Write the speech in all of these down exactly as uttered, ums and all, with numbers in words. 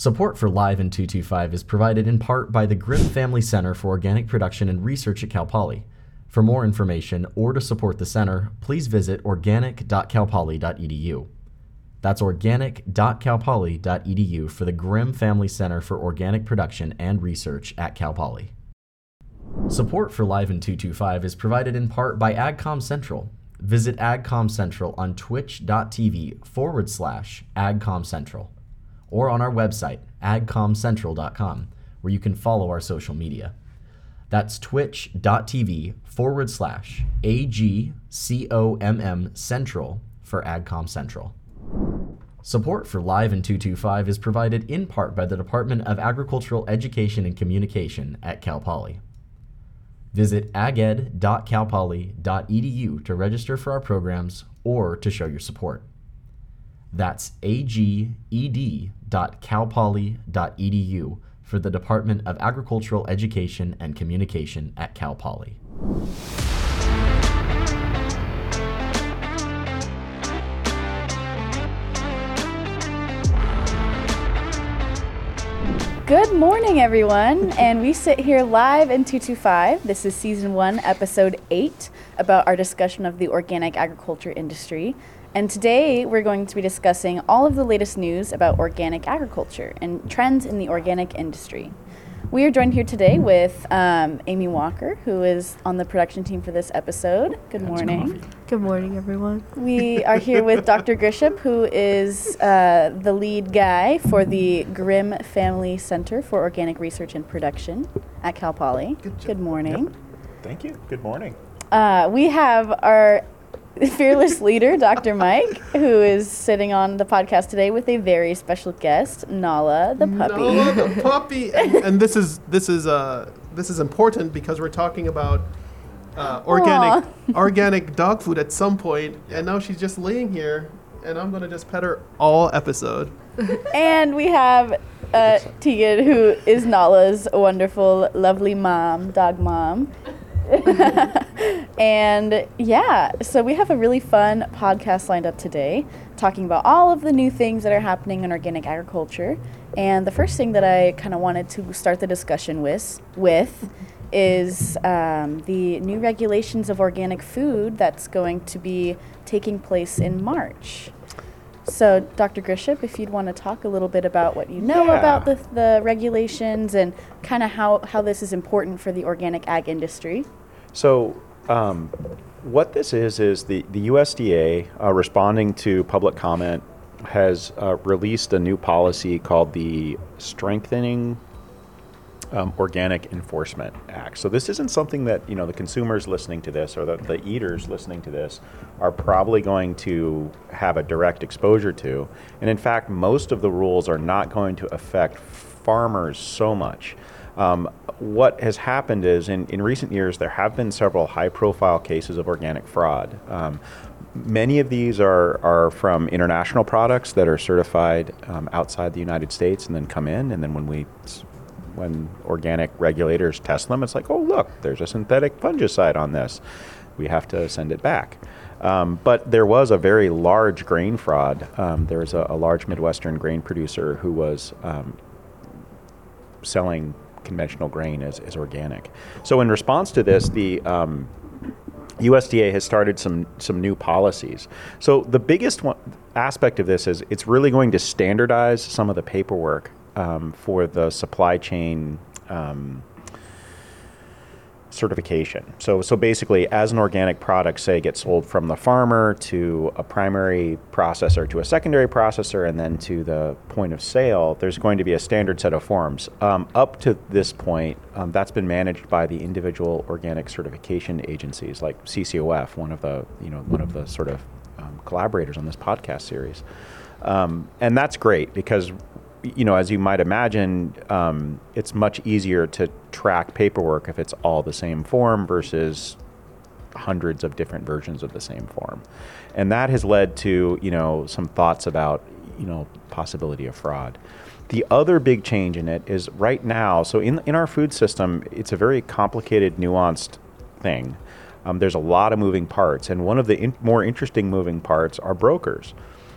Support for Live in two two five is provided in part by the Grimm Family Center for Organic Production and Research at Cal Poly. For more information or to support the center, please visit organic dot cal poly dot e d u. That's organic dot cal poly dot e d u for the Grimm Family Center for Organic Production and Research at Cal Poly. Support for Live in two two five is provided in part by AgCom Central. Visit AgCom Central on twitch.tv forward slash AgCom Central or on our website, agcom central dot com, where you can follow our social media. That's twitch.tv forward slash A-G-C-O-M-M Central for AgCom Central. Support for Live in two two five is provided in part by the Department of Agricultural Education and Communication at Cal Poly. Visit ag ed dot cal poly dot e d u to register for our programs or to show your support. That's A G E D dot cal poly dot e d u for the Department of Agricultural Education and Communication at Cal Poly. Good morning, everyone, and we sit here live in two two five. This is season one, episode eight, about our discussion of the organic agriculture industry. And today we're going to be discussing all of the latest news about organic agriculture and trends in the organic industry. We are joined here today with um, Amy Walker, who is on the production team for this episode. Good morning. Good morning, everyone. We are here with Doctor Grisham, who is uh, the lead guy for the Grimm Family Center for Organic Research and Production at Cal Poly. Good, Good morning. Yep. Thank you. Good morning. Uh, we have our fearless leader, Doctor Mike, who is sitting on the podcast today with a very special guest, Nala the puppy. Nala the puppy, and, and this is this is uh this is important because we're talking about uh, organic organic dog food at some point, and now she's just laying here, and I'm gonna just pet her all episode. And we have uh, Tegan, who is Nala's wonderful, lovely mom, dog mom. And yeah, so we have a really fun podcast lined up today, talking about all of the new things that are happening in organic agriculture. And the first thing that I kind of wanted to start the discussion with, with is um, the new regulations of organic food that's going to be taking place in March. So, Doctor Grisham, if you'd want to talk a little bit about what you know Yeah. about the, the regulations and kind of how, how this is important for the organic ag industry. So, um, what this is is the, the U S D A, uh, responding to public comment, has uh, released a new policy called the Strengthening um, Organic Enforcement Act. So this isn't something that, you know, the consumers listening to this or the, the eaters listening to this are probably going to have a direct exposure to. And in fact, most of the rules are not going to affect farmers so much. Um, what has happened is in, in recent years, there have been several high-profile cases of organic fraud. Um, many of these are, are from international products that are certified um, outside the United States and then come in, and then when we when organic regulators test them, it's like, oh, look, there's a synthetic fungicide on this. We have to send it back. Um, but there was a very large grain fraud. Um, there was a, a large Midwestern grain producer who was um, selling conventional grain as, as organic. So in response to this, the um, U S D A has started some some new policies. So the biggest one, aspect of this is it's really going to standardize some of the paperwork um, for the supply chain um, certification. So so basically, as an organic product, say, gets sold from the farmer to a primary processor to a secondary processor and then to the point of sale, there's going to be a standard set of forms. Um, up to this point, um, that's been managed by the individual organic certification agencies, like C C O F, one of the you know one of the sort of um, collaborators on this podcast series, um, and that's great because, you know, as you might imagine, um, it's much easier to track paperwork if it's all the same form versus hundreds of different versions of the same form. And that has led to, you know, some thoughts about, you know, possibility of fraud. The other big change in it is right now, so in, in our food system, it's a very complicated, nuanced thing. Um, there's a lot of moving parts, and one of the in, more interesting moving parts are brokers.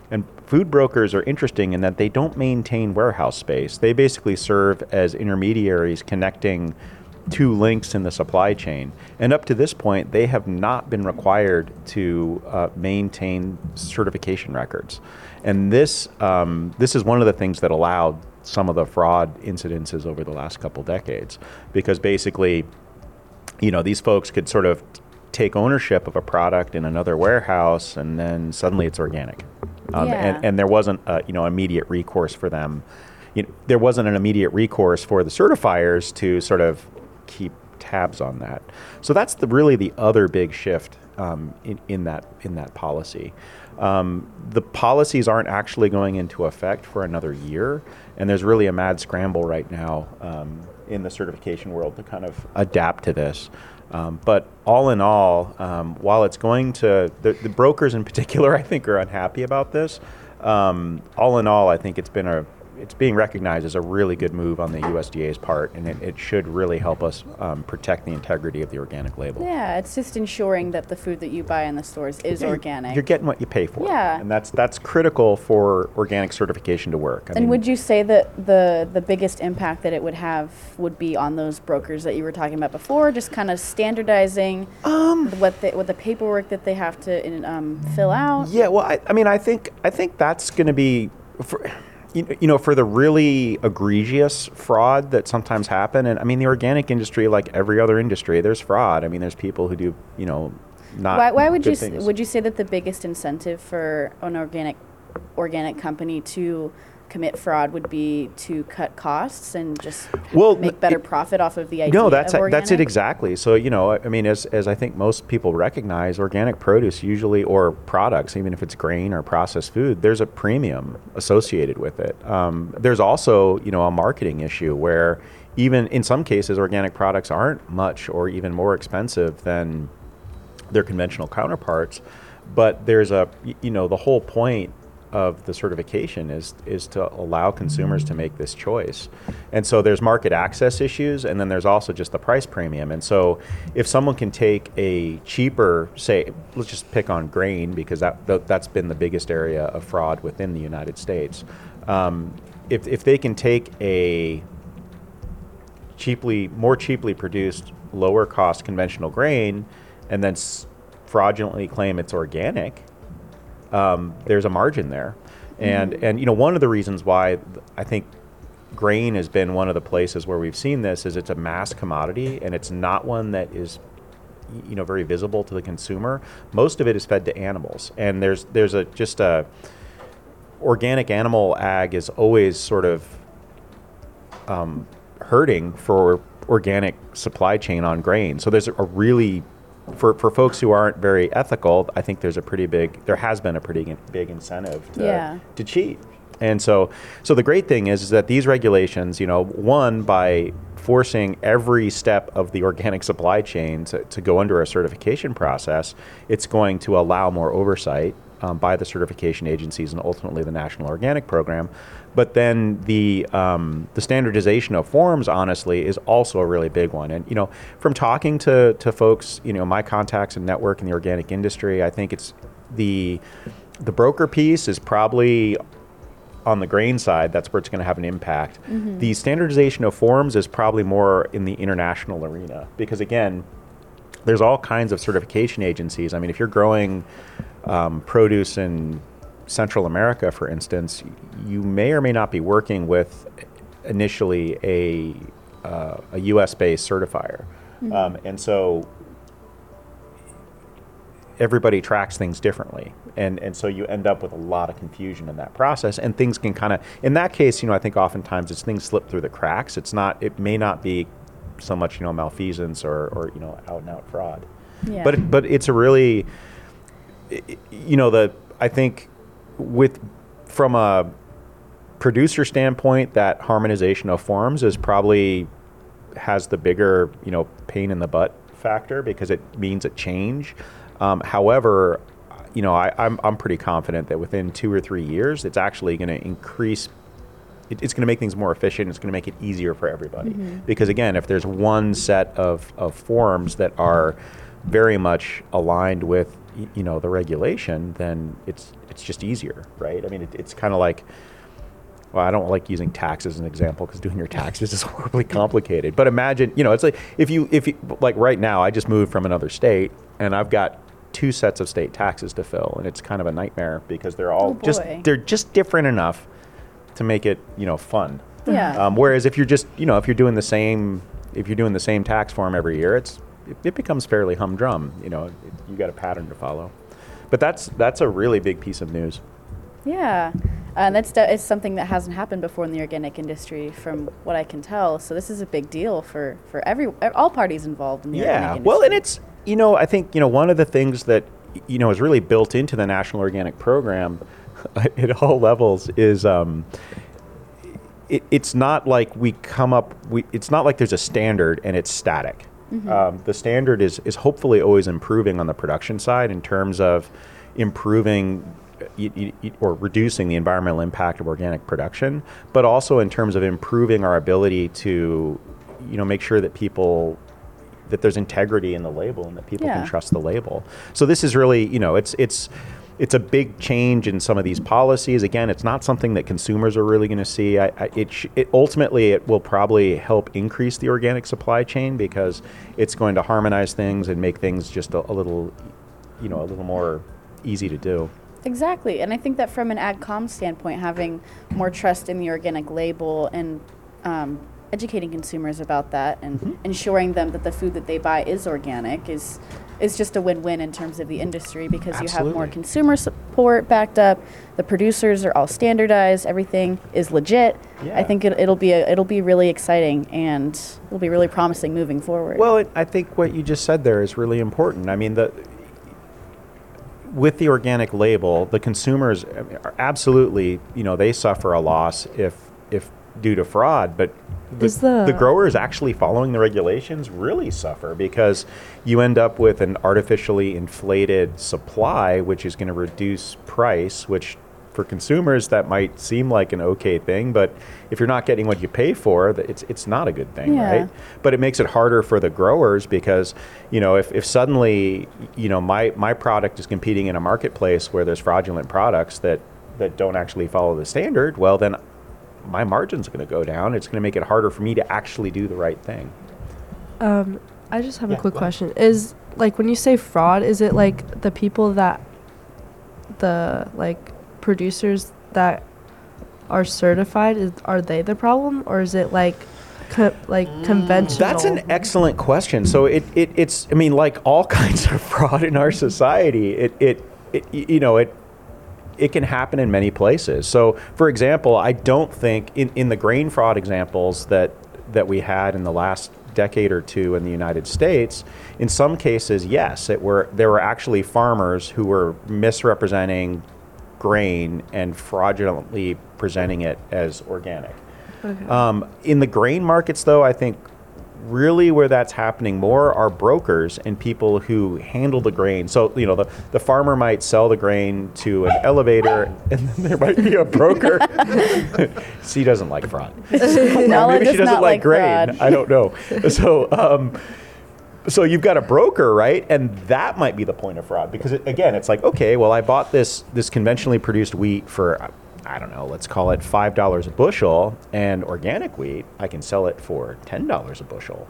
And food brokers are interesting in that they don't maintain warehouse space. They basically serve as intermediaries connecting two links in the supply chain. And up to this point, they have not been required to uh, maintain certification records. And this um, this is one of the things that allowed some of the fraud incidences over the last couple decades, because basically, you know, these folks could sort of take ownership of a product in another warehouse, and then suddenly it's organic. Um, Yeah. and, and there wasn't, uh, you know, immediate recourse for them. You know, there wasn't an immediate recourse for the certifiers to sort of keep tabs on that. So that's the really the other big shift um, in, in that in that policy. Um, the policies aren't actually going into effect for another year, and there's really a mad scramble right now um, in the certification world to kind of adapt to this. Um, but all in all, um, while it's going to, the, the brokers in particular, I think, are unhappy about this. Um, all in all, I think it's been a, it's being recognized as a really good move on the U S D A's part, and it, it should really help us um, protect the integrity of the organic label. Yeah, it's just ensuring that the food that you buy in the stores is Yeah, organic. You're getting what you pay for. Yeah. And that's that's critical for organic certification to work. I And mean, would you say that the the biggest impact that it would have would be on those brokers that you were talking about before, just kind of standardizing um, what the what the paperwork that they have to in- um, fill out? Yeah, well, I, I mean, I think I think that's going to be, for, you, you know, for the really egregious fraud that sometimes happen. And I mean, the organic industry, like every other industry, there's fraud. I mean, there's people who do, you know, not. Why, why would good you s- things. would you say that the biggest incentive for an organic organic company to commit fraud would be to cut costs and just Well, make better it- profit off of the idea No, that's of it, that's it organic? exactly. So, you know, I mean, as, as I think most people recognize, organic produce usually, or products, even if it's grain or processed food, there's a premium associated with it. Um, there's also, you know, a marketing issue where even in some cases, organic products aren't much or even more expensive than their conventional counterparts. But there's a, y- you know, the whole point of the certification is is to allow consumers to make this choice. And so there's market access issues, and then there's also just the price premium. And so if someone can take a cheaper, say, let's just pick on grain, because that th- that's been the biggest area of fraud within the United States. Um, if, if they can take a cheaply, more cheaply produced, lower cost conventional grain and then s- fraudulently claim it's organic, Um, there's a margin there. And, Mm-hmm. and, you know, one of the reasons why th- I think grain has been one of the places where we've seen this is it's a mass commodity, and it's not one that is, y- you know, very visible to the consumer. Most of it is fed to animals. And there's, there's a, just a, organic animal ag is always sort of um, hurting for organic supply chain on grain. So there's a really, For, for folks who aren't very ethical, I think there's a pretty big, there has been a pretty in- big incentive to, Yeah. to cheat. And so, so the great thing is, is that these regulations, you know, one, by forcing every step of the organic supply chain to, to go under a certification process, it's going to allow more oversight um, by the certification agencies and ultimately the National Organic Program. But then the um, the standardization of forms, honestly, is also a really big one. And, you know, from talking to, to folks, you know, my contacts and network in the organic industry, I think it's the the broker piece is probably on the grain side. That's where it's going to have an impact. Mm-hmm. The standardization of forms is probably more in the international arena, because, again, there's all kinds of certification agencies. I mean, if you're growing um, produce in Central America, for instance, you may or may not be working with initially a uh, a U S-based certifier. Mm-hmm. Um, and so everybody tracks things differently. And, and so you end up with a lot of confusion in that process, and things can kind of, in that case, you know, I think oftentimes it's things slip through the cracks. It's not, it may not be so much, you know, malfeasance or, or you know, out and out fraud. Yeah. But, it, but it's a really, i- i- you know, the, I think with, from a producer standpoint, that harmonization of forms is probably has the bigger, you know, pain in the butt factor, because it means a change. Um, however, you know, I, I'm I'm pretty confident that within two or three years, it's actually going to increase. It, it's going to make things more efficient. It's going to make it easier for everybody. Mm-hmm. Because again, if there's one set of, of forms that are very much aligned with y- you know, the regulation, then it's it's just easier, right? I mean, it, it's kind of like, well, I don't like using tax as an example because doing your taxes is horribly complicated. But imagine, you know, it's like if you if you like right now, I just moved from another state and I've got two sets of state taxes to fill, and it's kind of a nightmare because they're all Oh, just boy. they're just different enough to make it, you know, fun. Yeah. Um, whereas if you're just, you know, if you're doing the same, if you're doing the same tax form every year, it's it, it becomes fairly humdrum. You know, it, you got a pattern to follow. But that's that's a really big piece of news. Yeah, and that's de- it's something that hasn't happened before in the organic industry, from what I can tell. So this is a big deal for for every all parties involved in the organic Yeah. industry. Well, and it's, you know, I think, you know, one of the things that, you know, is really built into the National Organic Program at all levels is um, it, it's not like we come up, we, it's not like there's a standard and it's static. Mm-hmm. Um, the standard is, is hopefully always improving on the production side in terms of improving uh, y- y- y- or reducing the environmental impact of organic production, but also in terms of improving our ability to, you know, make sure that people, that there's integrity in the label and that people Yeah. can trust the label. So this is really, you know, it's it's it's a big change in some of these policies. Again, it's not something that consumers are really going to see. I, I, it, sh- it ultimately it will probably help increase the organic supply chain because it's going to harmonize things and make things just a, a little, you know, a little more easy to do. Exactly, and I think that from an AgCom standpoint, having more trust in the organic label and um, educating consumers about that and Mm-hmm. ensuring them that the food that they buy is organic is is just a win-win in terms of the industry, because you have more Absolutely. consumer support backed up. The producers are all standardized. Everything is legit. Yeah. I think it, it'll be a, it'll be really exciting, and it'll be really promising moving forward. Well, it, I think what you just said there is really important. I mean, the with the organic label, the consumers are absolutely, you know, they suffer a loss if if due to fraud, but the, Is the- the growers actually following the regulations really suffer because you end up with an artificially inflated supply, which is going to reduce price, which for consumers that might seem like an okay thing, but if you're not getting what you pay for, th- it's it's not a good thing, Yeah. right? But it makes it harder for the growers because, you know, if, if suddenly, you know, my, my product is competing in a marketplace where there's fraudulent products that, that don't actually follow the standard, well, then my margin's going to go down. It's going to make it harder for me to actually do the right thing. Um, I just have Yeah, a quick go ahead. question. Is like when you say fraud, is it like the people that the like producers that are certified, is, are they the problem, or is it like co- like conventional? That's an excellent question. So it, it it's I mean, like all kinds of fraud in our society, it it, it y- you know it it can happen in many places. So for example, I don't think in, in the grain fraud examples that that we had in the last decade or two in the United States, in some cases, yes, it were there were actually farmers who were misrepresenting grain and fraudulently presenting it as organic. Okay. Um, in the grain markets, though, I think really where that's happening more are brokers and people who handle the grain. So, you know, the, the farmer might sell the grain to an elevator, and then there might be a broker. She doesn't like fraud. Nala Maybe does she doesn't not like grain. fraud. I don't know. So, um, so you've got a broker, right? And that might be the point of fraud because, it, again, it's like, okay, well, I bought this this conventionally produced wheat for, I don't know, let's call it five dollars a bushel, and organic wheat, I can sell it for ten dollars a bushel.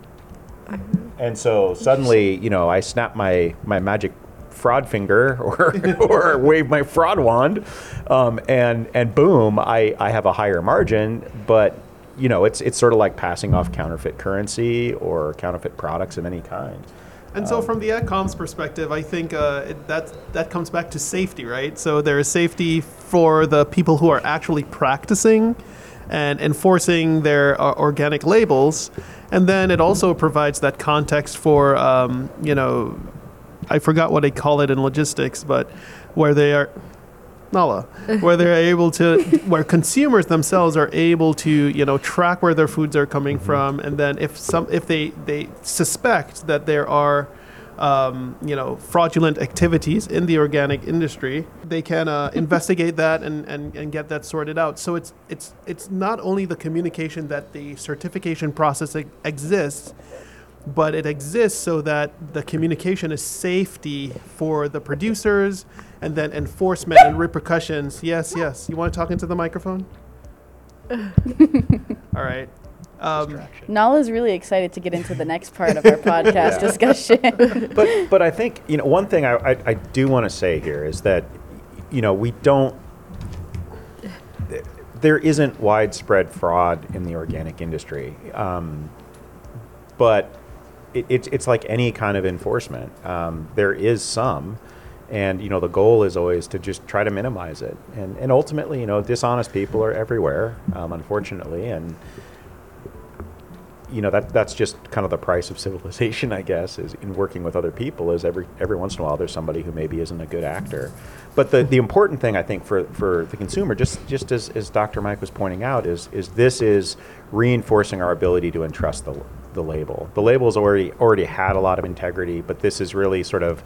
And so suddenly, you know, I snap my, my magic fraud finger or or wave my fraud wand, um, and and boom, I, I have a higher margin. But you know, it's it's sort of like passing off counterfeit currency or counterfeit products of any kind. And so, from the AgCom's perspective, I think uh, it, that that comes back to safety, right? So there is safety for the people who are actually practicing and enforcing their uh, organic labels, and then it also provides that context for, um, you know, I forgot what they call it in logistics, but where they are. Nala, where they're able to, where consumers themselves are able to, you know, track where their foods are coming from, and then if some, if they they suspect that there are, um, you know, fraudulent activities in the organic industry, they can uh, investigate that and, and, and get that sorted out. So it's it's it's not only the communication that the certification process e- exists. but it exists so that the communication is safety for the producers, and then enforcement and repercussions. Yes, yes. You want to talk into the microphone? All right. Um, Distraction. Nala's really excited to get into the next part of our podcast discussion. But but I think, you know, one thing I, I, I do want to say here is that, you know, we don't, there isn't widespread fraud in the organic industry. Um, but it, it's, it's like any kind of enforcement. Um, there is some. And, you know, the goal is always to just try to minimize it. And, and ultimately, you know, dishonest people are everywhere, um, unfortunately. And, you know, that that's just kind of the price of civilization, I guess, is in working with other people is every every once in a while there's somebody who maybe isn't a good actor. But the, the important thing, I think, for, for the consumer, just just as, as Doctor Mike was pointing out, is is this is reinforcing our ability to entrust the the label. The label's already already had a lot of integrity, but this is really sort of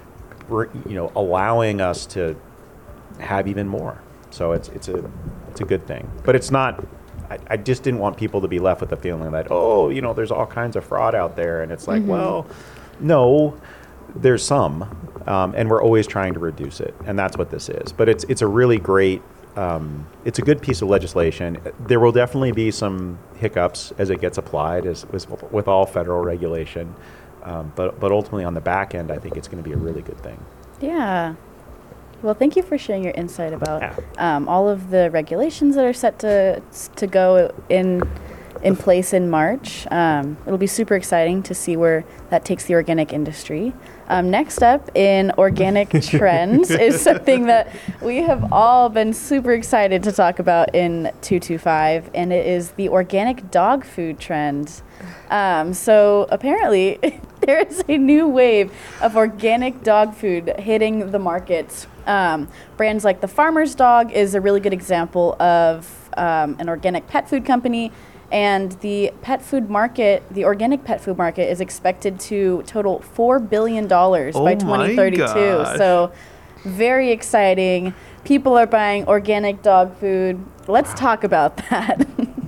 you know, allowing us to have even more. So it's it's a it's a good thing. But it's not. I, I just didn't want people to be left with the feeling that, oh, you know, there's all kinds of fraud out there, and it's like, Mm-hmm. well, no, there's some, um, and we're always trying to reduce it, and that's what this is. But it's it's a really great. Um, it's a good piece of legislation. There will definitely be some hiccups as it gets applied, as, as with all federal regulation. Um, but but ultimately on the back end, I think it's going to be a really good thing. Yeah. Well, thank you for sharing your insight about Yeah. um, all of the regulations that are set to to go in in place in March. Um, it'll be super exciting to see where that takes the organic industry. Um, next up in organic trends is something that we have all been super excited to talk about in two two five, and it is the organic dog food trend. Um, so apparently there is a new wave of organic dog food hitting the market. Um, brands like the Farmer's Dog is a really good example of um, an organic pet food company. And the pet food market, the organic pet food market, is expected to total four billion dollars Oh by my twenty thirty-two. gosh. So very exciting. People are buying organic dog food. Let's talk about that.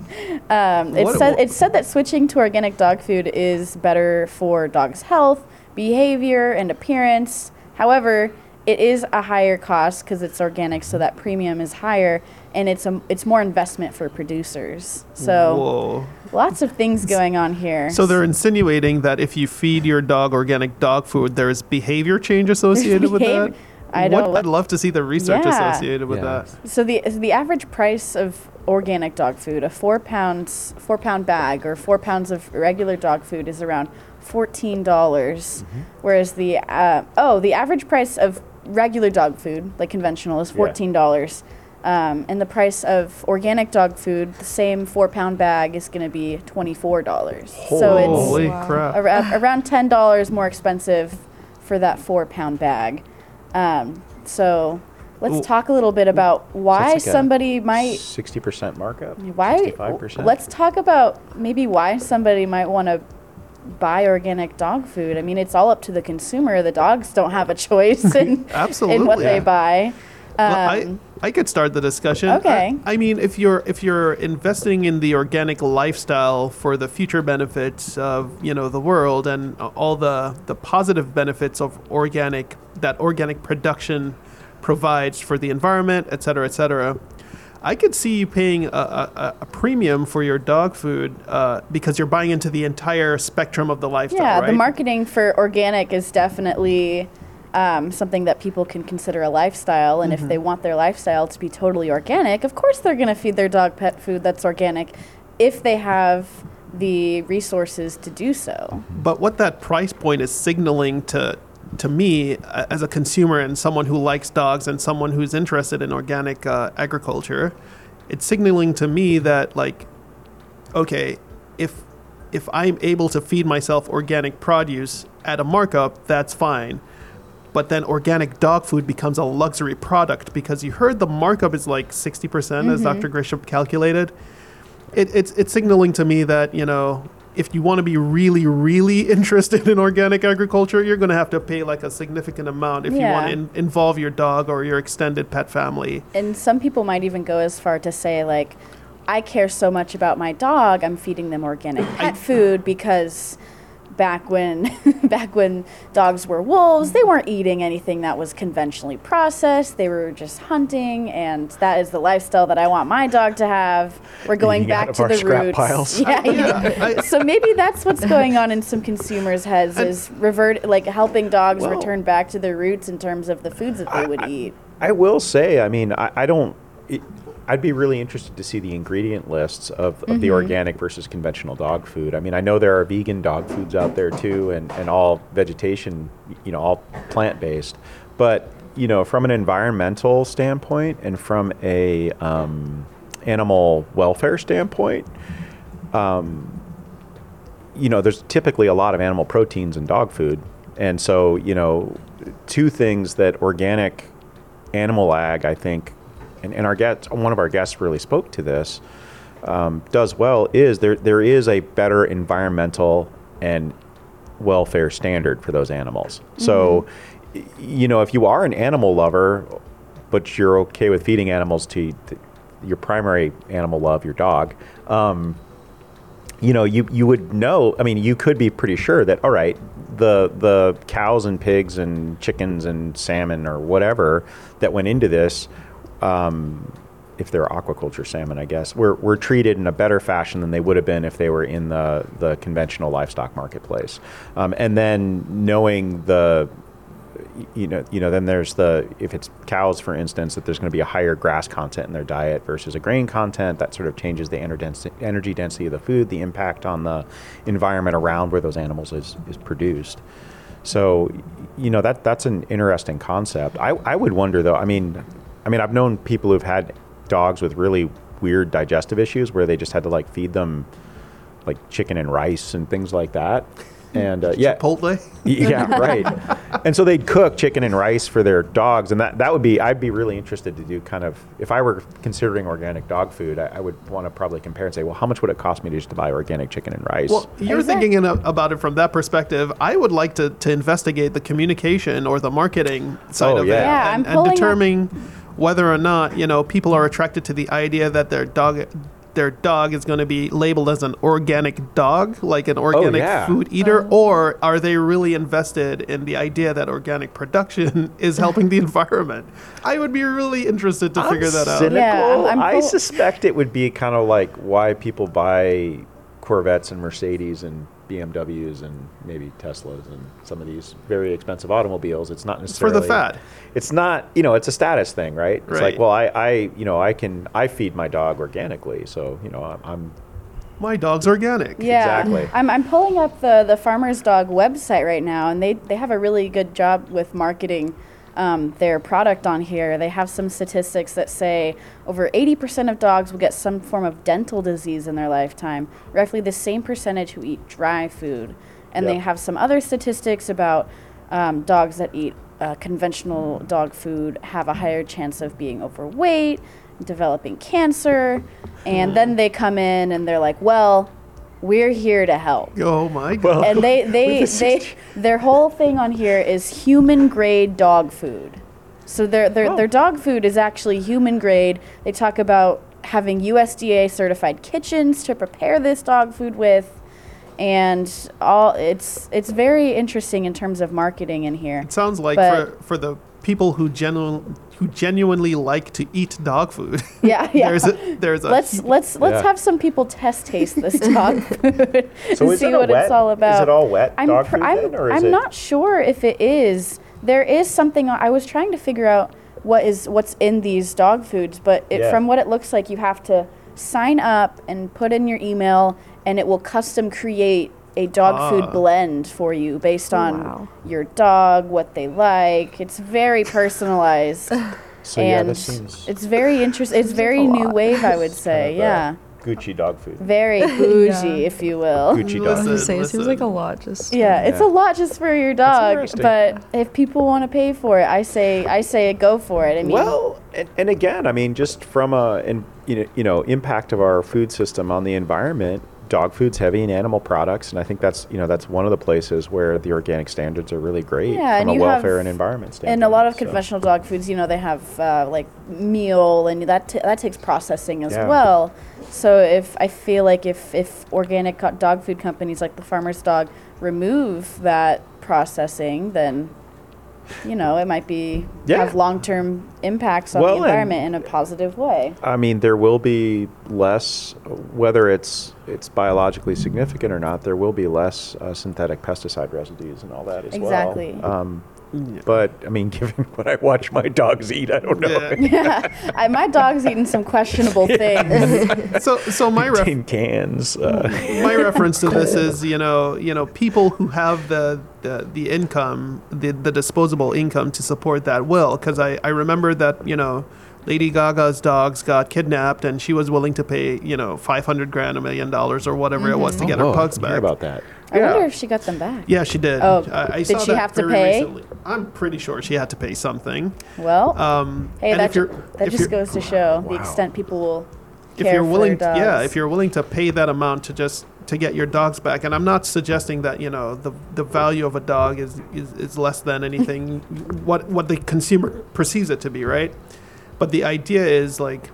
um, it's, What- said, it's said that switching to organic dog food is better for dogs' health, behavior, and appearance. However, it is a higher cost because it's organic, so that premium is higher, and it's a, it's more investment for producers. So Whoa. lots of things going on here. So they're insinuating that if you feed your dog organic dog food, there is behavior change associated with behavior- that? I What- don't. I'd love to see the research Yeah. associated with Yeah. that. So the the average price of organic dog food, a four pounds four pound bag or four pounds of regular dog food, is around fourteen dollars, whereas the uh, oh the average price of regular dog food, like conventional, is Yeah. fourteen dollars. Um, and the price of organic dog food, the same four pound bag, is going to be twenty-four dollars. So it's Holy Wow. crap. Ar- around ten dollars more expensive for that four pound bag. Um, so let's Ooh. talk a little bit about why That's like a somebody might sixty percent markup. why sixty-five percent. let's talk about maybe why somebody might want to buy organic dog food. I mean, it's all up to the consumer. The dogs don't have a choice in, Absolutely. in what they Yeah. buy. Well, I, Um, I could start the discussion. Okay. I, I mean, if you're if you're investing in the organic lifestyle for the future benefits of you know the world and uh, all the the positive benefits of organic that organic production provides for the environment, et cetera, et cetera, I could see you paying a, a, a premium for your dog food uh, because you're buying into the entire spectrum of the lifestyle. yeah, right? the marketing for organic is definitely um, something that people can consider a lifestyle. And if they want their lifestyle to be totally organic, of course they're going to feed their dog pet food that's organic if they have the resources to do so. But what that price point is signaling to to me uh, as a consumer and someone who likes dogs and someone who's interested in organic uh, agriculture, it's signaling to me that like, okay, if if I'm able to feed myself organic produce at a markup, that's fine. But then organic dog food becomes a luxury product because you heard the markup is like sixty percent as Doctor Grisham calculated. It, it's it's signaling to me that, you know, if you want to be really, really interested in organic agriculture, you're going to have to pay like a significant amount if you want Yeah. to in, involve your dog or your extended pet family. And some people might even go as far to say, like, I care so much about my dog, I'm feeding them organic pet food because back when back when dogs were wolves, they weren't eating anything that was conventionally processed. They were just hunting, and that is the lifestyle that I want my dog to have. We're going Eating out back of to our the scrap roots. piles. Yeah, Yeah, I- yeah. So maybe that's what's going on in some consumers' heads is revert like helping dogs Well- return back to their roots in terms of the foods that they would eat. I will say, I mean, I, I don't. It, I'd be really interested to see the ingredient lists of, of the organic versus conventional dog food. I mean, I know there are vegan dog foods out there too, and, and all vegetation, you know, all plant based. But you know, from an environmental standpoint and from a um, animal welfare standpoint, um, you know, there's typically a lot of animal proteins in dog food, and so you know, two things that organic animal ag, I think. And, and our guest, one of our guests really spoke to this, um, does well, is there there is a better environmental and welfare standard for those animals. Mm-hmm. So, y- you know, if you are an animal lover, but you're okay with feeding animals to th- your primary animal love, your dog, um, you know, you, you would know, I mean, you could be pretty sure that, all right, the the cows and pigs and chickens and salmon or whatever that went into this, Um, if they're aquaculture salmon, I guess, were, were treated in a better fashion than they would have been if they were in the, the conventional livestock marketplace. Um, and then knowing the, you know, you know, then there's the, if it's cows, for instance, that there's going to be a higher grass content in their diet versus a grain content, that sort of changes the ener- density, energy density of the food, the impact on the environment around where those animals is, is produced. So, you know, that that's an interesting concept. I, I would wonder, though, I mean, I mean, I've known people who've had dogs with really weird digestive issues where they just had to like feed them like chicken and rice and things like that. And uh, yeah, Chipotle. yeah, right. And so they'd cook chicken and rice for their dogs, and that, that would be, I'd be really interested to do kind of, if I were considering organic dog food, I, I would want to probably compare and say, well, how much would it cost me to just to buy organic chicken and rice? Well, you're Is that- thinking in a, about it from that perspective. I would like to, to investigate the communication or the marketing side Oh, of yeah. it, Yeah, and, I'm and pulling up- determine whether or not you know people are attracted to the idea that their dog their dog is going to be labeled as an organic dog, like an organic yeah. food eater, or are they really invested in the idea that organic production is helping the environment? I would be really interested to I'm figure that out. cynical. Yeah, I'm- I'm I pull- suspect it would be kind of like why people buy Corvettes and Mercedes and B M Ws and maybe Teslas and some of these very expensive automobiles. It's not For necessarily the fad. It's not, you know, it's a status thing, right? It's Right. like, well, I, I, you know, I can, I feed my dog organically, so you know, I'm, I'm My dog's organic. Yeah, Exactly. I'm, I'm pulling up the, the Farmer's Dog website right now, and they, they have a really good job with marketing um, their product on here. They have some statistics that say over eighty percent of dogs will get some form of dental disease in their lifetime, roughly the same percentage who eat dry food. And they Yep. have some other statistics about um, dogs that eat uh, conventional dog food have a higher chance of being overweight, developing cancer, and then they come in and they're like, well, we're here to help. Oh my god. And they, they, they their whole thing on here is human grade dog food. So their their, Oh. their dog food is actually human grade. They talk about having U S D A certified kitchens to prepare this dog food with, and all it's it's very interesting in terms of marketing in here. It sounds like But- for for the people who genu- who genuinely like to eat dog food. Yeah, yeah. there's a there's a Let's let's let's Yeah. have some people test taste this dog food So and is see it a what wet- it's all about. is it all wet I'm dog pr- food I'm, then, or is I'm it- not sure if it is. There is something I was trying to figure out what is what's in these dog foods, but it, Yeah. from what it looks like, you have to sign up and put in your email, and it will custom create a dog Ah. food blend for you based on Wow. your dog, what they like. It's very personalized. So yeah, and this seems it's very interesting. It's Seems like very a new lot. wave, I would say. kind of, uh, Yeah, Gucci dog food. very bougie, Yeah. if you will. Gucci I dog was Listen, gonna say, it seems like a listen. lot. Just Yeah, it's Yeah. a lot just for your dog. interesting. But if people want to pay for it, I say, I say, go for it. I mean, Well, and, and again, I mean, just from a and you know, you know, impact of our food system on the environment, dog food's heavy in animal products, and I think that's you know that's one of the places where the organic standards are really great Yeah, and from a you welfare have- and environment standpoint. and a lot of so. conventional dog foods, you know, they have uh, like meal, and that t- that takes processing as Yeah. well. So if I feel like if, if organic co- dog food companies like the Farmer's Dog remove that processing, then, you know, it might be Yeah. have long-term impacts on Well, the and- environment in a positive way. I mean, there will be less, whether it's it's biologically significant or not. There will be less uh, synthetic pesticide residues and all that as Exactly. well. Um, But I mean, given what I watch my dogs eat, I don't know. Yeah. Yeah, I, my dog's eating some questionable things. So, so my ref- Tin cans. Uh, my reference to this is, you know, you know, people who have the the, the income, the the disposable income to support that will, because I I remember that, you know, Lady Gaga's dogs got kidnapped and she was willing to pay, you know, five hundred grand, a million dollars, or whatever it was to oh, get whoa, her pugs I hear back. about that. I wonder if she got them back. Yeah, she did. Oh, I, I did saw she that have to very pay? recently. I'm pretty sure she had to pay something. Well, Um, hey, and that, if you're, ju- that if just you're- goes to show the Wow. extent people will if care you're for willing, their to, yeah, dogs. if you're willing to pay that amount to just to get your dogs back, and I'm not suggesting that, you know, the the value of a dog is is, is less than anything what what the consumer perceives it to be, right? But the idea is, like,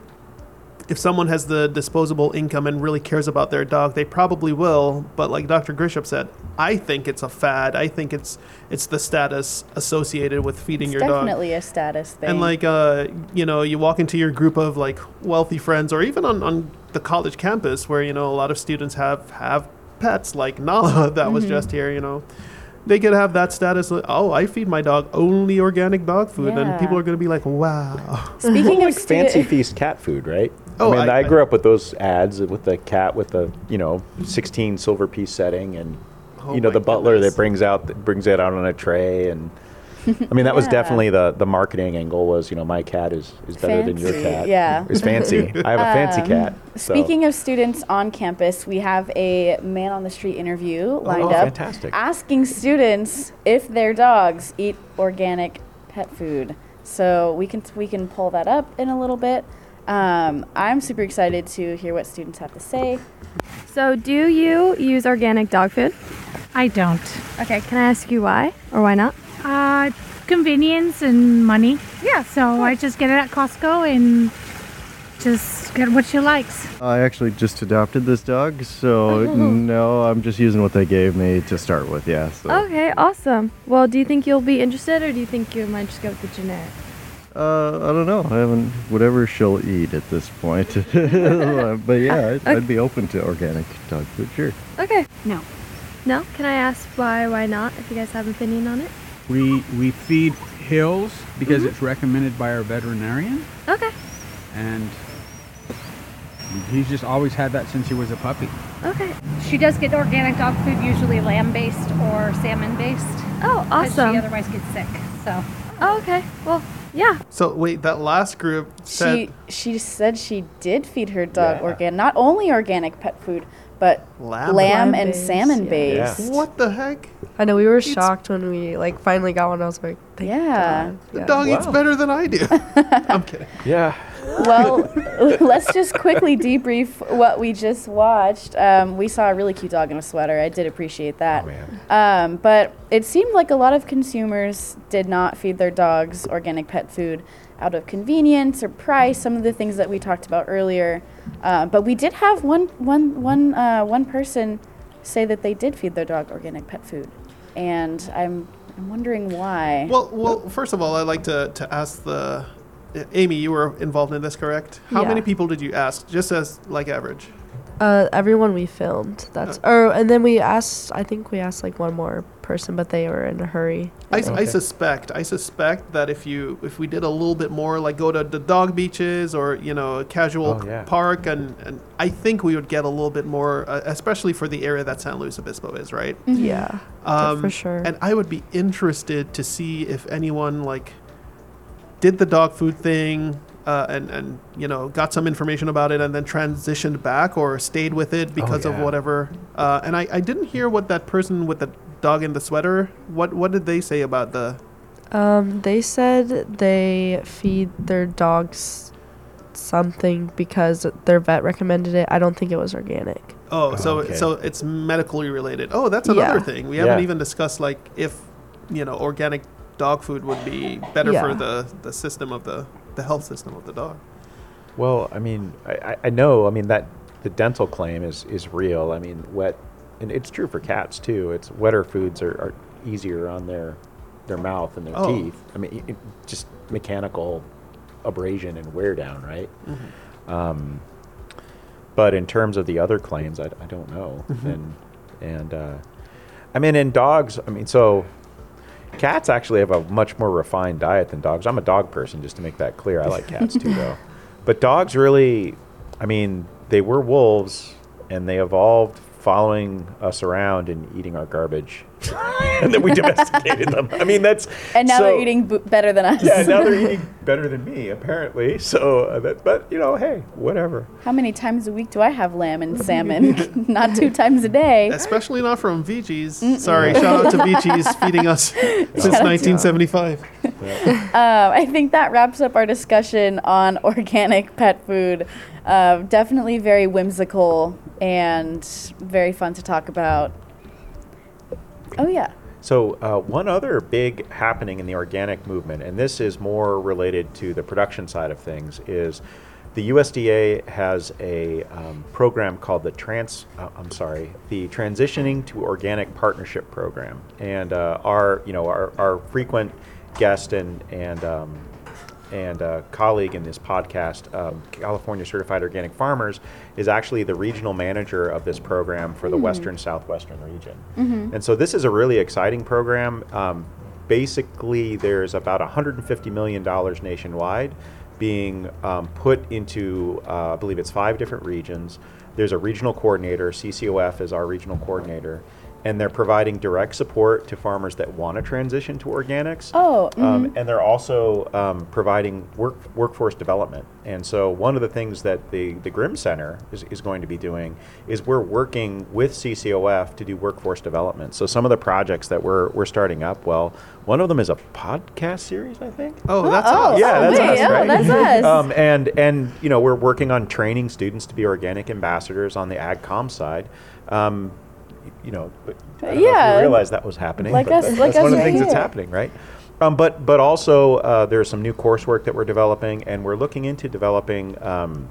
if someone has the disposable income and really cares about their dog, they probably will. But like Doctor Grisham said, I think it's a fad. I think it's it's the status associated with feeding It's your dog. definitely a status thing. And like, uh, you know, you walk into your group of like wealthy friends, or even on, on the college campus where, you know, a lot of students have, have pets, like Nala that was just here, you know. They could have that status. Like, oh, I feed my dog only organic dog food. Yeah. And people are going to be like, wow. Speaking Like of Fancy stu- Feast cat food, right? Oh, I mean, I- I, grew up with those ads with the cat with the, you know, sixteen silver piece setting, and Oh you know, my the butler goodness. that brings out that brings it out on a tray, and I mean, that was Yeah. definitely the the marketing angle was, you know, my cat is is better than your Fancy, cat. yeah. It's fancy. I have a fancy Um, cat. So. Speaking of students on campus, we have a man on the street interview lined oh, up fantastic. asking students if their dogs eat organic pet food. So we can we can pull that up in a little bit. Um, I'm super excited to hear what students have to say. So, do you use organic dog food? I don't. Okay, can I ask you why or why not? Uh, convenience and money. Yeah, So I just get it at Costco and just get what she likes. I actually just adopted this dog, so no, I'm just using what they gave me to start with, yeah. So. Okay, awesome. Well, do you think you'll be interested or do you think you might just go with the generic? Uh, I don't know. I haven't, whatever she'll eat at this point. But yeah, I'd, I'd be open to organic dog food, sure. Okay. No. No? Can I ask why, why not, if you guys have an opinion on it? We we feed Hills because it's recommended by our veterinarian, Okay. and he's just always had that since he was a puppy. Okay. She does get organic dog food, usually lamb-based or salmon-based. Oh, Because she awesome. otherwise gets sick. So Oh, okay. Well, yeah. So wait, that last group said She she said she did feed her dog Yeah. organic, not only organic pet food, but lamb. lamb and Lamb-based, salmon yeah. based. What the heck? I know we were It's- shocked when we like finally got one. I was like, thank Yeah. God. The Yeah. dog eats Wow. better than I do. I'm kidding. Yeah. Well, let's just quickly debrief what we just watched. Um, we saw a really cute dog in a sweater. I did appreciate that. Oh, man. Um, but it seemed like a lot of consumers did not feed their dogs organic pet food out of convenience or price, some of the things that we talked about earlier. Uh, but we did have one, one, one, uh, one person say that they did feed their dog organic pet food. And I'm, I'm wondering why. Well, well, first of all, I'd like to, to ask the Amy. You were involved in this, correct? How Yeah. many people did you ask, just as like average? Uh, everyone we filmed. That's or and then we asked. I think we asked like one more person, but they were in a hurry. I, s- I Okay. suspect. I suspect that if you if we did a little bit more, like go to the dog beaches or, you know, a casual Oh, yeah. park, and, and I think we would get a little bit more, uh, especially for the area that San Luis Obispo is, right? Yeah, Um, for sure. And I would be interested to see if anyone like did the dog food thing uh, and and you know got some information about it and then transitioned back or stayed with it because of yeah. whatever. Uh, and I, I didn't hear what that person with the dog in the sweater. What what did they say about the? Um, they said they feed their dogs something because their vet recommended it. I don't think it was organic. Oh, so okay. so it's medically related. Oh, that's another Yeah. thing. We haven't Yeah. even discussed like if you know organic dog food would be better Yeah. for the the system of the the health system of the dog. Well, I mean, I, I- I know. I mean that the dental claim is is real. I mean, wet, and it's true for cats too. It's wetter foods are, are easier on their their mouth and their Oh. teeth. I mean, it, just mechanical abrasion and wear down, right? Mm-hmm. Um, but in terms of the other claims, I, I don't know. Mm-hmm. And and uh, I mean, in dogs, I mean, so cats actually have a much more refined diet than dogs. I'm a dog person, just to make that clear. I like cats too, though. But dogs really, I mean, they were wolves, and they evolved following us around and eating our garbage, and then we domesticated them. I mean, that's And now so- they're eating b- better than us. Yeah, now they're eating better than me, apparently. So, uh, that, but you know, hey, whatever. How many times a week do I have lam and salmon? Not two times a day. Especially not from V G's. Sorry, shout out to V G's feeding us since Shout out to- nineteen seventy-five. Um, I think that wraps up our discussion on organic pet food. Uh, definitely very whimsical and very fun to talk about. Oh, yeah. So uh, one other big happening in the organic movement, and this is more related to the production side of things, is the U S D A has a um, program called the trans. Uh, I'm sorry, the Transitioning to Organic Partnership Program, and uh, our you know our, our frequent guest and and um, and uh, colleague in this podcast, um, California Certified Organic Farmers, is actually the regional manager of this program for the Western Southwestern region. And so this is a really exciting program. Um, basically, there's about one hundred fifty million dollars nationwide being um, put into, uh, I believe it's five different regions. There's a regional coordinator, C C O F is our regional coordinator, and they're providing direct support to farmers that want to transition to organics. Oh, Um, mhm. and they're also um, providing work, workforce development. And so one of the things that the, the Grimm Center is, is going to be doing is we're working with C C O F to do workforce development. So some of the projects that we're, we're starting up, well, one of them is a podcast series, I think. Oh, that's oh, us. Yeah, that's wait, us, oh, right? that's us. Um, and, and, you know, we're working on training students to be organic ambassadors on the AgCom side. Um, you know, but I don't know if Yeah. you realize that was happening. Like but us- that- like that's one us of the right things that's here. happening, right? Um, but but also uh, there's some new coursework that we're developing, and we're looking into developing um,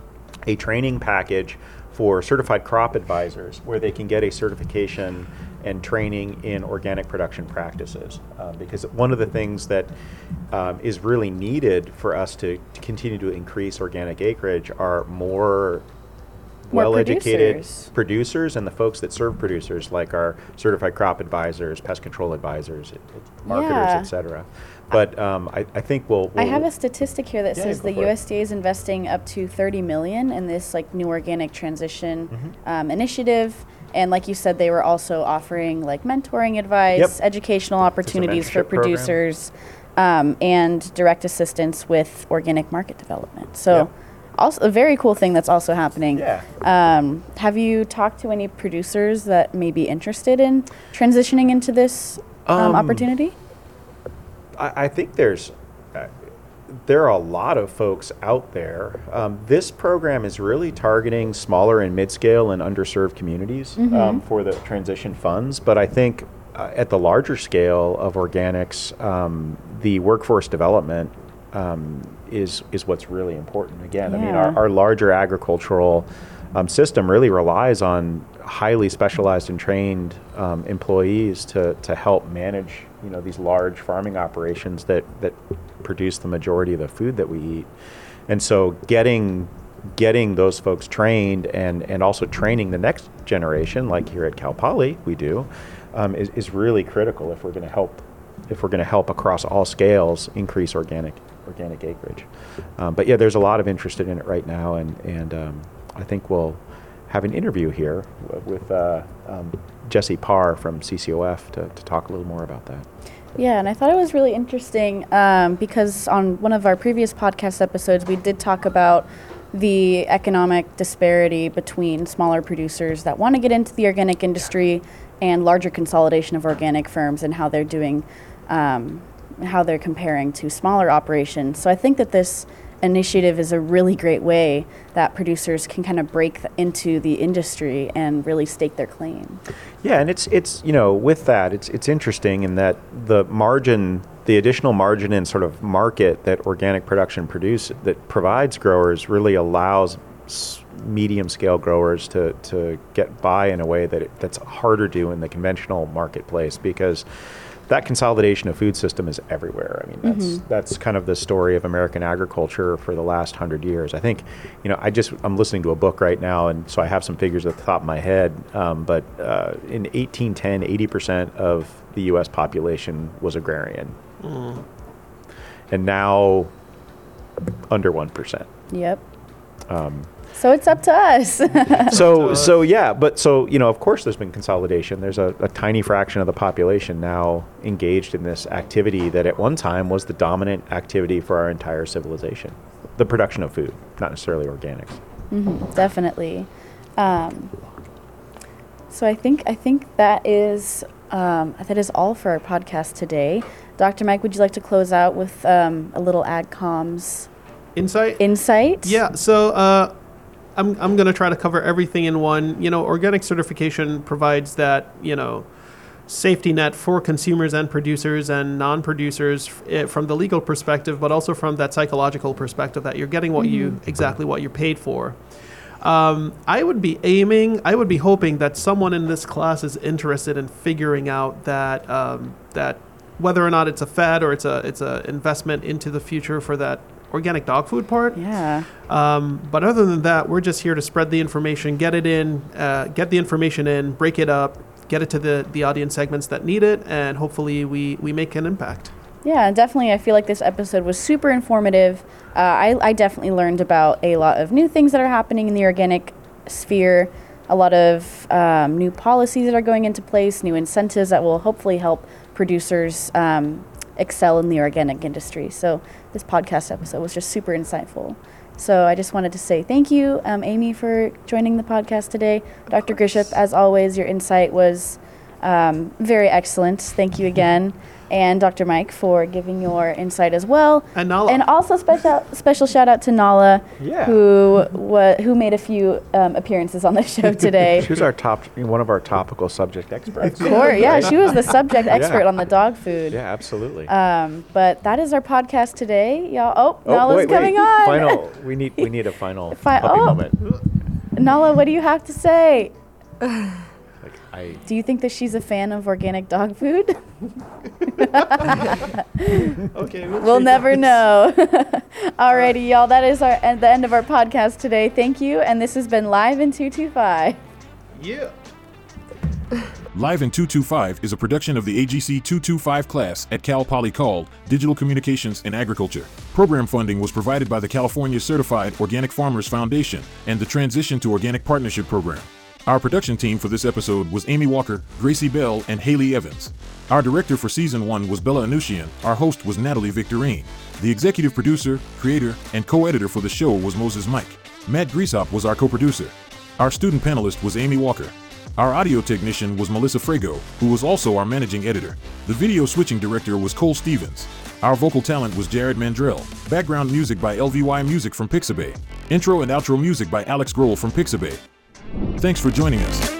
a training package for certified crop advisors, where they can get a certification and training in organic production practices. Uh, because one of the things that um, is really needed for us to, to continue to increase organic acreage are more More well-educated producers. producers and the folks that serve producers, like our certified crop advisors, pest control advisors, it- it- marketers, Yeah. et cetera. But um, I, I think we'll, I we'll- have a statistic here that Yeah, says go the for it. U S D A is investing up to thirty million in this like new organic transition Mm-hmm. um, initiative. And like you said, they were also offering like mentoring advice, Yep. educational opportunities for mentorship program. producers, um, and direct assistance with organic market development. So, Yep. also a very cool thing that's also happening. Yeah. Um, have you talked to any producers that may be interested in transitioning into this um, Um, opportunity? I, I think there's uh, there are a lot of folks out there. Um, this program is really targeting smaller and mid-scale and underserved communities um, for the transition funds. But I think uh, at the larger scale of organics, um, the workforce development um, is is what's really important. Again, I mean, Yeah. our, our larger agricultural um, system really relies on highly specialized and trained um, employees to, to help manage, you know, these large farming operations that, that produce the majority of the food that we eat. And so getting getting those folks trained and, and also training the next generation, like here at Cal Poly we do, um, is, is really critical if we're going to help if we're going to help across all scales increase organic organic acreage. Um, but yeah, there's a lot of interest in it right now, and and um, I think we'll have an interview here w- with uh, um, Jesse Parr from C C O F to, to talk a little more about that. Yeah, and I thought it was really interesting um, because on one of our previous podcast episodes, we did talk about the economic disparity between smaller producers that want to get into the organic industry and larger consolidation of organic firms and how they're doing, um, how they're comparing to smaller operations. So I think that this initiative is a really great way that producers can kind of break th- into the industry and really stake their claim. Yeah, and it's it's you know with that it's it's interesting in that the margin, the additional margin and sort of market that organic production produce that provides growers really allows s- medium-scale growers to, to get by in a way that it, that's harder to do in the conventional marketplace, because that consolidation of food system is everywhere. I mean, that's Mhm. that's kind of the story of American agriculture for the last hundred years. I think, you know, I just I'm listening to a book right now, and so I have some figures at the top of my head. Um, but uh, in eighteen ten, eighty percent of the U S population was agrarian, Mm. and now under one percent. Yep. Um, So it's up to us. so so yeah, but so you know, of course, there's been consolidation. There's a, a tiny fraction of the population now engaged in this activity that at one time was the dominant activity for our entire civilization, the production of food, not necessarily organics. Mhm, definitely. Um, so I think I think that is um, that is all for our podcast today. Doctor Mike, would you like to close out with um, a little AgComms Insight? insight? Yeah, so uh, I'm, I'm going to try to cover everything in one. You know, organic certification provides that, you know, safety net for consumers and producers and non-producers f- eh, from the legal perspective, but also from that psychological perspective that you're getting what you, exactly what you're paid for. Um, I would be aiming, I would be hoping that someone in this class is interested in figuring out that, um, that whether or not it's a fad or it's a, it's a investment into the future for that organic dog food part. Yeah. Um, but other than that, we're just here to spread the information, get it in, uh, get the information in, break it up, get it to the, the audience segments that need it, and hopefully we, we make an impact. Yeah, definitely. I feel like this episode was super informative. Uh, I, I definitely learned about a lot of new things that are happening in the organic sphere, a lot of um, new policies that are going into place, new incentives that will hopefully help producers um, excel in the organic industry. So this podcast episode was just super insightful. So I just wanted to say thank you, um, Amy, for joining the podcast today. Doctor Grisham, as always, your insight was um, very excellent. Thank you again. And Doctor Mike for giving your insight as well. And Nala. And also special special shout out to Nala, Yeah. who wa- who made a few um, appearances on the show today. She was our top, one of our topical subject experts. Of course, yeah, Right? she was the subject expert Yeah. on the dog food. Yeah, absolutely. Um, but that is our podcast today, y'all. Oh, Oh, Nala's wait, coming wait. on. Final. We need we need a final Fi- puppy oh. moment. Nala, what do you have to say? Like I. Do you think that she's a fan of organic dog food? Okay, we'll, We'll see. never know. Alrighty, y'all. That is our at the end of our podcast today. Thank you, and this has been Live in two two five. Yeah. Live in two two five is a production of the A G C two two five class at Cal Poly called Digital Communications and Agriculture. Program funding was provided by the California Certified Organic Farmers Foundation and the Transition to Organic Partnership Program. Our production team for this episode was Amy Walker, Gracie Bell, and Haley Evans. Our director for season one was Bella Anushian. Our host was Natalie Victorine. The executive producer, creator, and co-editor for the show was Moses Mike. Matt Griesop was our co-producer. Our student panelist was Amy Walker. Our audio technician was Melissa Frago, who was also our managing editor. The video switching director was Cole Stevens. Our vocal talent was Jared Mandrell. Background music by L V Y Music from Pixabay. Intro and outro music by Alex Grohl from Pixabay. Thanks for joining us.